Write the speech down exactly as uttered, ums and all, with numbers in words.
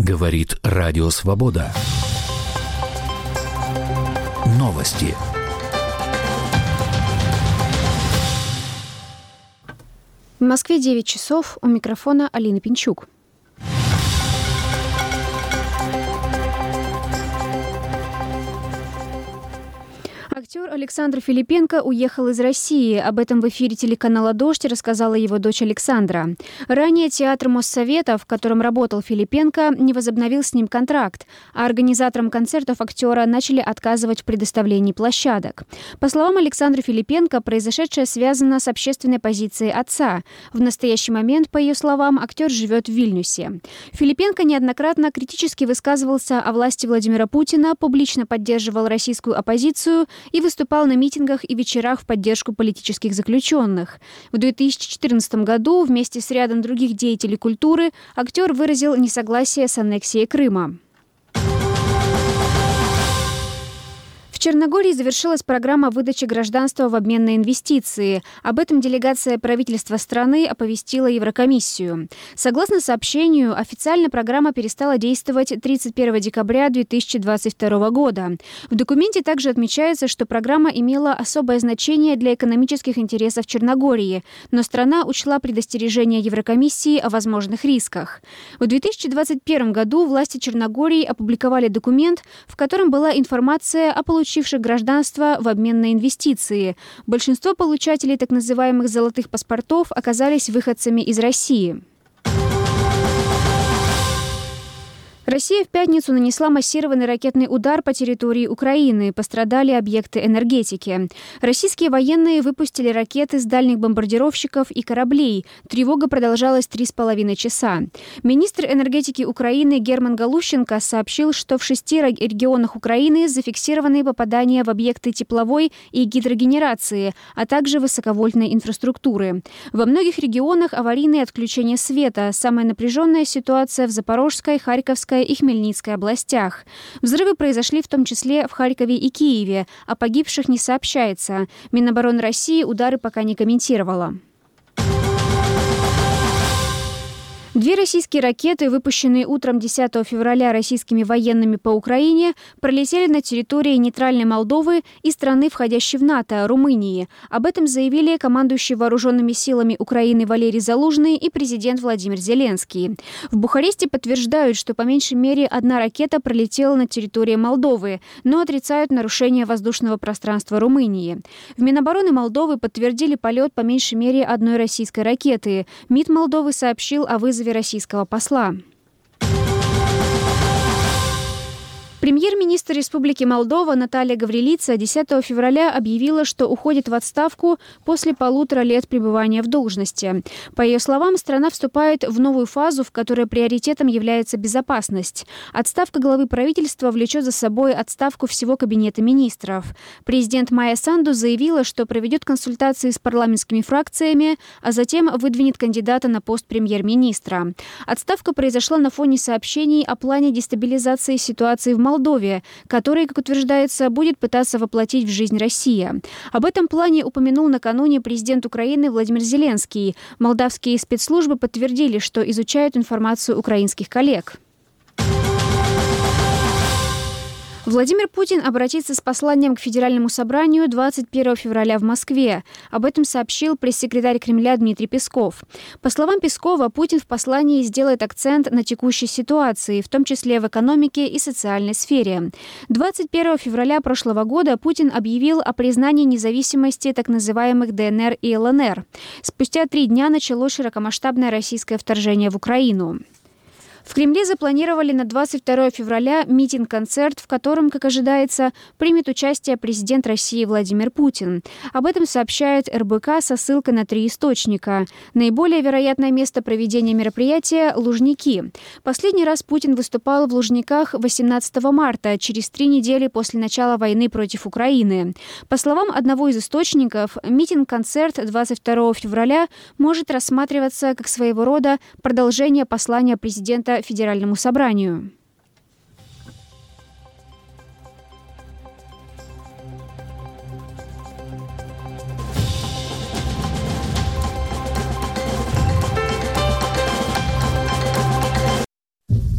Говорит Радио Свобода. Новости. В Москве девять часов. У микрофона Алина Пинчук. Актер Александр Филипенко уехал из России. Об этом в эфире телеканала «Дождь» рассказала его дочь Александра. Ранее театр Моссовета, в котором работал Филипенко, не возобновил с ним контракт, а организаторам концертов актера начали отказывать в предоставлении площадок. По словам Александра Филипенко, произошедшее связано с общественной позицией отца. В настоящий момент, по ее словам, актер живет в Вильнюсе. Филипенко неоднократно критически высказывался о власти Владимира Путина, публично поддерживал российскую оппозицию и выступал на митингах и вечерах в поддержку политических заключенных. В две тысячи четырнадцатом году вместе с рядом других деятелей культуры актер выразил несогласие с аннексией Крыма. В Черногории завершилась программа выдачи гражданства в обмен на инвестиции. Об этом делегация правительства страны оповестила Еврокомиссию. Согласно сообщению, официально программа перестала действовать тридцать первого декабря две тысячи двадцать второго года. В документе также отмечается, что программа имела особое значение для экономических интересов Черногории, но страна учла предостережения Еврокомиссии о возможных рисках. В две тысячи двадцать первом году власти Черногории опубликовали документ, в котором была информация о получении получивших гражданство в обмен на инвестиции. Большинство получателей так называемых «золотых паспортов» оказались выходцами из России. Россия в пятницу нанесла массированный ракетный удар по территории Украины. Пострадали объекты энергетики. Российские военные выпустили ракеты с дальних бомбардировщиков и кораблей. Тревога продолжалась три с половиной часа. Министр энергетики Украины Герман Галущенко сообщил, что в шести регионах Украины зафиксированы попадания в объекты тепловой и гидрогенерации, а также высоковольтной инфраструктуры. Во многих регионах аварийные отключения света. Самая напряженная ситуация в Запорожской, Харьковской и Хмельницкой областях. Взрывы произошли в том числе в Харькове и Киеве, о погибших не сообщается. Минобороны России удары пока не комментировала. Две российские ракеты, выпущенные утром десятого февраля российскими военными по Украине, пролетели на территории нейтральной Молдовы и страны, входящей в НАТО, Румынии. Об этом заявили командующий вооруженными силами Украины Валерий Залужный и президент Владимир Зеленский. В Бухаресте подтверждают, что по меньшей мере одна ракета пролетела на территории Молдовы, но отрицают нарушение воздушного пространства Румынии. В Минобороны Молдовы подтвердили полет по меньшей мере одной российской ракеты. МИД Молдовы сообщил о вызове российского посла. Премьер-министр Республики Молдова Наталья Гаврилица десятого февраля объявила, что уходит в отставку после полутора лет пребывания в должности. По ее словам, страна вступает в новую фазу, в которой приоритетом является безопасность. Отставка главы правительства влечет за собой отставку всего кабинета министров. Президент Майя Санду заявила, что проведет консультации с парламентскими фракциями, а затем выдвинет кандидата на пост премьер-министра. Отставка произошла на фоне сообщений о плане дестабилизации ситуации в Молдове. Молдове, который, как утверждается, будет пытаться воплотить в жизнь Россия. Об этом плане упомянул накануне президент Украины Владимир Зеленский. Молдавские спецслужбы подтвердили, что изучают информацию украинских коллег. Владимир Путин обратится с посланием к Федеральному собранию двадцать первого февраля в Москве. Об этом сообщил пресс-секретарь Кремля Дмитрий Песков. По словам Пескова, Путин в послании сделает акцент на текущей ситуации, в том числе в экономике и социальной сфере. двадцать первого февраля прошлого года Путин объявил о признании независимости так называемых ДНР и ЛНР. Спустя три дня началось широкомасштабное российское вторжение в Украину. В Кремле запланировали на двадцать второго февраля митинг-концерт, в котором, как ожидается, примет участие президент России Владимир Путин. Об этом сообщает эр бэ ка со ссылкой на три источника. Наиболее вероятное место проведения мероприятия – Лужники. Последний раз Путин выступал в Лужниках восемнадцатого марта, через три недели после начала войны против Украины. По словам одного из источников, митинг-концерт двадцать второго февраля может рассматриваться как своего рода продолжение послания президента Федеральному собранию.